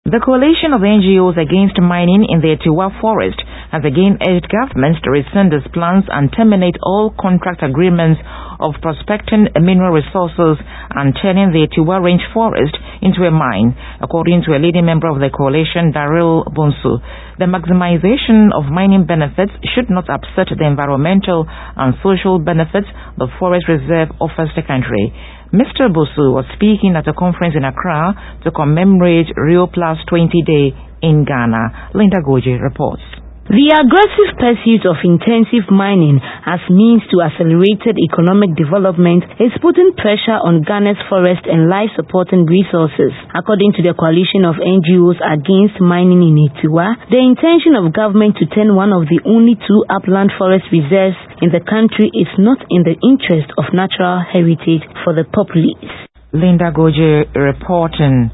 The coalition of NGOs against mining in the Etiwa forest has again urged governments to rescind its plans and terminate all contract agreements of prospecting mineral resources and turning the Etiwa Range forest into a mine, according to a leading member of the coalition, Daryl Bonsu. The maximization of mining benefits should not upset the environmental and social benefits the forest reserve offers the country. Mr. Bonsu was speaking at a conference in Accra to commemorate Rio Plus 20 Day in Ghana. Linda Goje reports. The aggressive pursuit of intensive mining as means to accelerated economic development is putting pressure on Ghana's forest and life-supporting resources. According to the coalition of NGOs against mining in Etiwa, the intention of government to turn one of the only two upland forest reserves in the country is not in the interest of natural heritage for the populace. Linda Goje reporting.